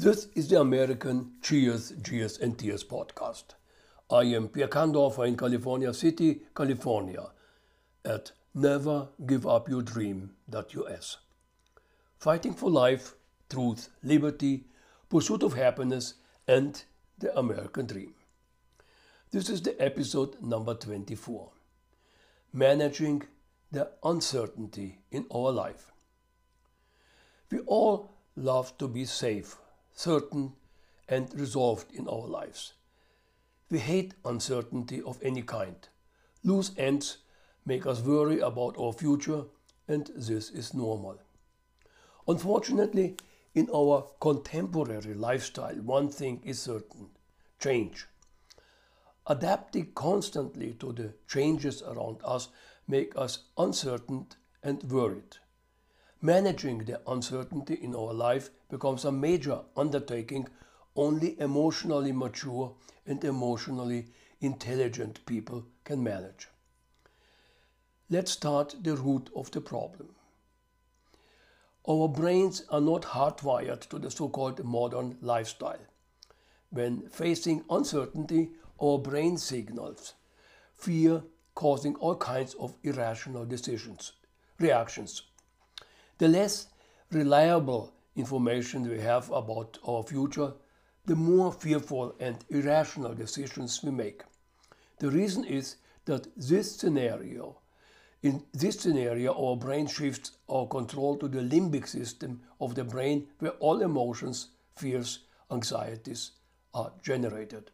This is the American Cheers, Gears and Tears podcast. I am Pierre Kandorfer in California City, California at nevergiveupyourdream.us. Fighting for life, truth, liberty, pursuit of happiness and the American dream. This is the episode number 24. Managing the uncertainty in our life. We all love to be safe, certain and resolved in our lives. We hate uncertainty of any kind. Loose ends make us worry about our future, and this is normal. Unfortunately, in our contemporary lifestyle, one thing is certain: change. Adapting constantly to the changes around us make us uncertain and worried. Managing the uncertainty in our life becomes a major undertaking only emotionally mature and emotionally intelligent people can manage. Let's start the root of the problem. Our brains are not hardwired to the so-called modern lifestyle. When facing uncertainty, our brain signals fear, causing all kinds of irrational reactions. The less reliable information we have about our future, the more fearful and irrational decisions we make. The reason is that in this scenario, our brain shifts our control to the limbic system of the brain where all emotions, fears, anxieties are generated.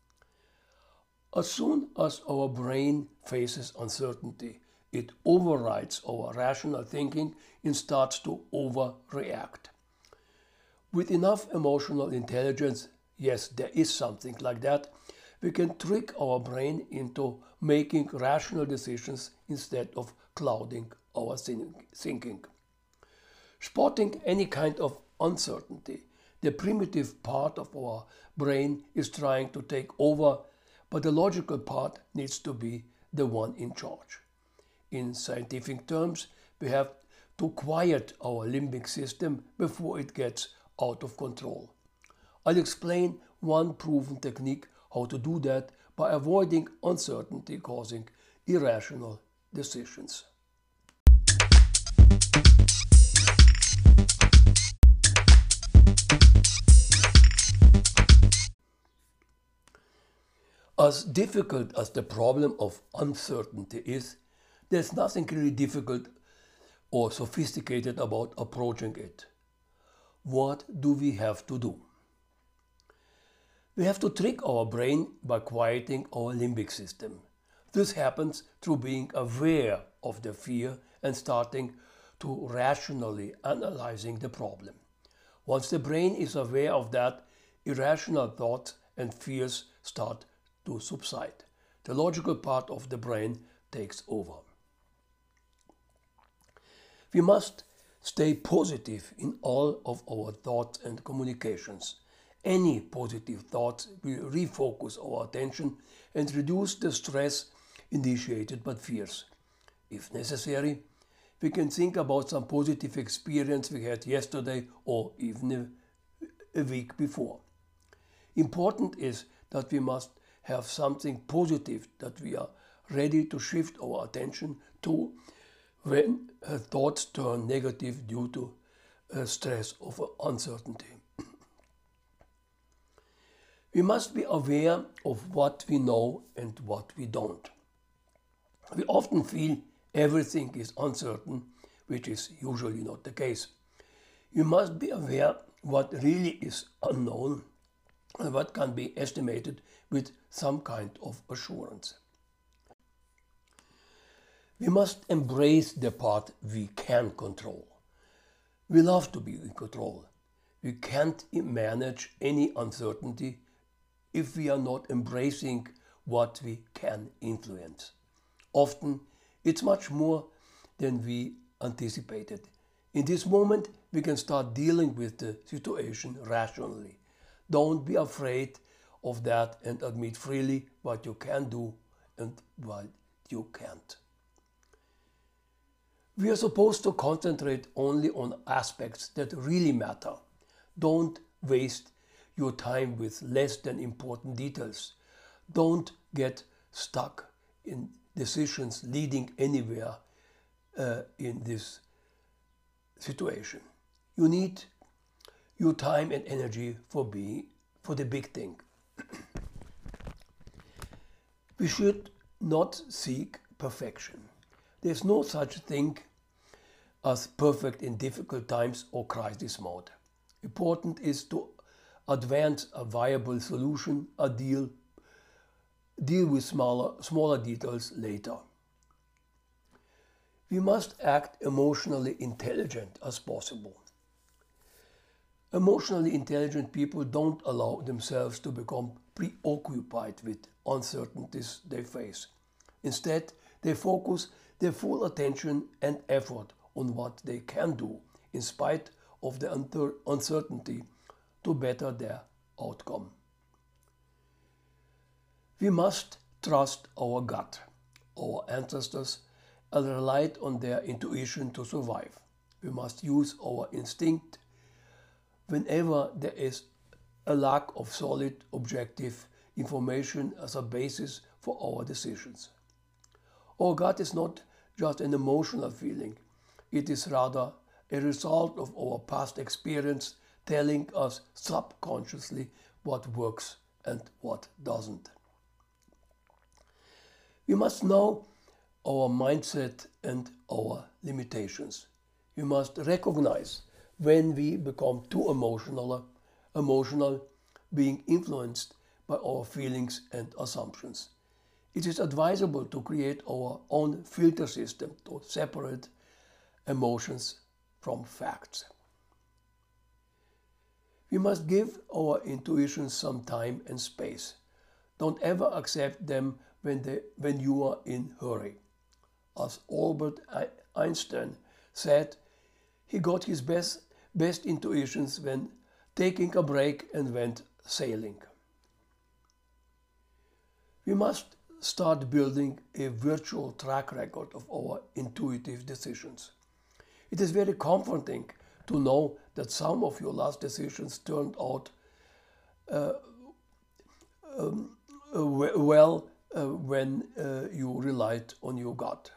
As soon as our brain faces uncertainty, it overrides our rational thinking and starts to overreact. With enough emotional intelligence, yes, there is something like that, we can trick our brain into making rational decisions instead of clouding our thinking. Spotting any kind of uncertainty, the primitive part of our brain is trying to take over, but the logical part needs to be the one in charge. In scientific terms, we have to quiet our limbic system before it gets out of control. I'll explain one proven technique how to do that by avoiding uncertainty causing irrational decisions. As difficult as the problem of uncertainty is, there's nothing really difficult or sophisticated about approaching it. What do we have to do? We have to trick our brain by quieting our limbic system. This happens through being aware of the fear and starting to rationally analyzing the problem. Once the brain is aware of that, irrational thoughts and fears start to subside. The logical part of the brain takes over. We must stay positive in all of our thoughts and communications. Any positive thoughts will refocus our attention and reduce the stress initiated by fears. If necessary, we can think about some positive experience we had yesterday or even a week before. Important is that we must have something positive that we are ready to shift our attention to when thoughts turn negative due to stress of uncertainty. We must be aware of what we know and what we don't. We often feel everything is uncertain, which is usually not the case. You must be aware what really is unknown and what can be estimated with some kind of assurance. We must embrace the part we can control. We love to be in control. We can't manage any uncertainty if we are not embracing what we can influence. Often, it's much more than we anticipated. In this moment, we can start dealing with the situation rationally. Don't be afraid of that and admit freely what you can do and what you can't. We are supposed to concentrate only on aspects that really matter. Don't waste your time with less than important details. Don't get stuck in decisions leading anywhere in this situation. You need your time and energy for the big thing. We should not seek perfection. There's no such thing as perfect in difficult times or crisis mode. Important is to advance a viable solution, a deal with smaller details later. We must act emotionally intelligent as possible. Emotionally intelligent people don't allow themselves to become preoccupied with uncertainties they face. Instead, they focus their full attention and effort on what they can do in spite of the uncertainty to better their outcome. We must trust our gut. Our ancestors relied on their intuition to survive. We must use our instinct whenever there is a lack of solid objective information as a basis for our decisions. Our gut is not just an emotional feeling, it is rather a result of our past experience telling us subconsciously what works and what doesn't. We must know our mindset and our limitations. We must recognize when we become too emotional, being influenced by our feelings and assumptions. It is advisable to create our own filter system to separate emotions from facts. We must give our intuitions some time and space. Don't ever accept them when you are in a hurry. As Albert Einstein said, he got his best intuitions when taking a break and went sailing. We must start building a virtual track record of our intuitive decisions. It is very comforting to know that some of your last decisions turned out well when you relied on your gut.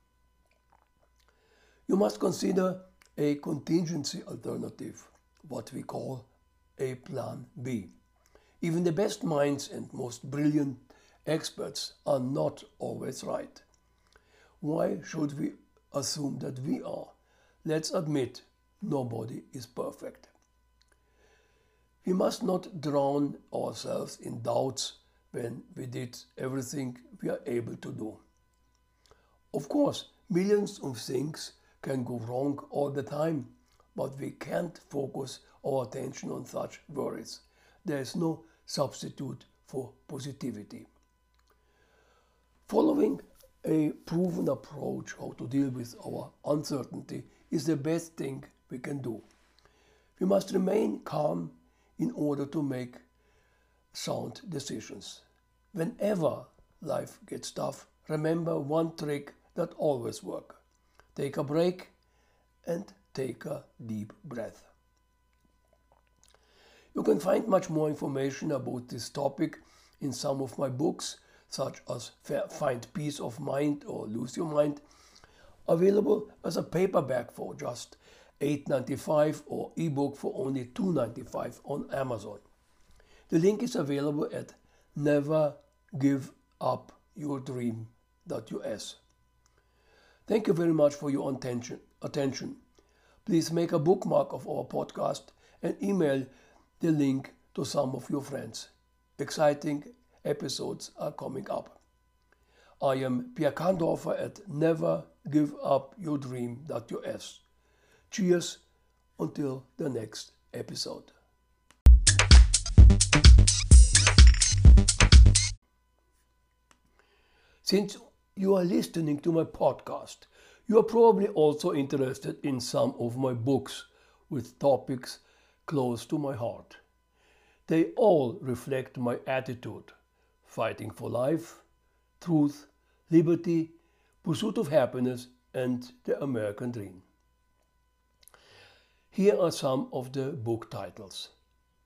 You must consider a contingency alternative, what we call a plan B. Even the best minds and most brilliant experts are not always right. Why should we assume that we are? Let's admit nobody is perfect. We must not drown ourselves in doubts when we did everything we are able to do. Of course, millions of things can go wrong all the time, but we can't focus our attention on such worries. There is no substitute for positivity. Following a proven approach how to deal with our uncertainty is the best thing we can do. We must remain calm in order to make sound decisions. Whenever life gets tough, remember one trick that always works. Take a break and take a deep breath. You can find much more information about this topic in some of my books, such as Find Peace of Mind or Lose Your Mind, available as a paperback for just $8.95 or ebook for only $2.95 on Amazon. The link is available at nevergiveupyourdream.us. Thank you very much for your attention. Please make a bookmark of our podcast and email the link to some of your friends. Exciting episodes are coming up. I am Pierre Kandorfer at nevergiveupyourdream.us. Cheers until the next episode. Since you are listening to my podcast, you are probably also interested in some of my books with topics close to my heart. They all reflect my attitude: fighting for life, truth, liberty, pursuit of happiness, and the American dream. Here are some of the book titles: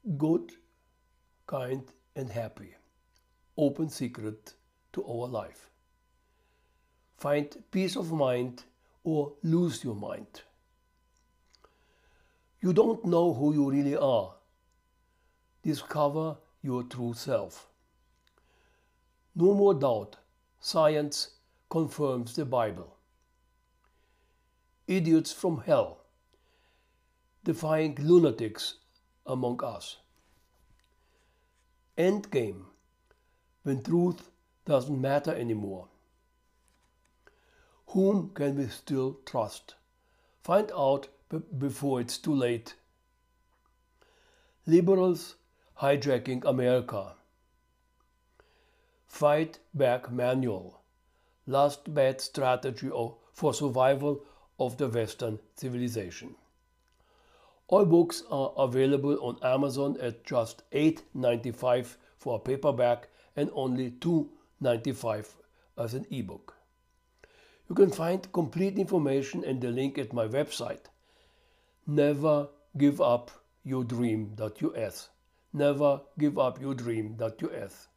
good, kind and happy. Open secret to our life. Find peace of mind or lose your mind. You don't know who you really are. Discover your true self. No more doubt. Science confirms the Bible. Idiots from hell. Defying lunatics among us. Endgame. When truth doesn't matter anymore. Whom can we still trust? Find out before it's too late. Liberals hijacking America. Fight Back Manual. Last bad strategy for survival of the Western civilization. All books are available on Amazon at just $8.95 for a paperback and only $2.95 as an ebook. You can find complete information and the link at my website, nevergiveupyourdream.us. Nevergiveupyourdream.us.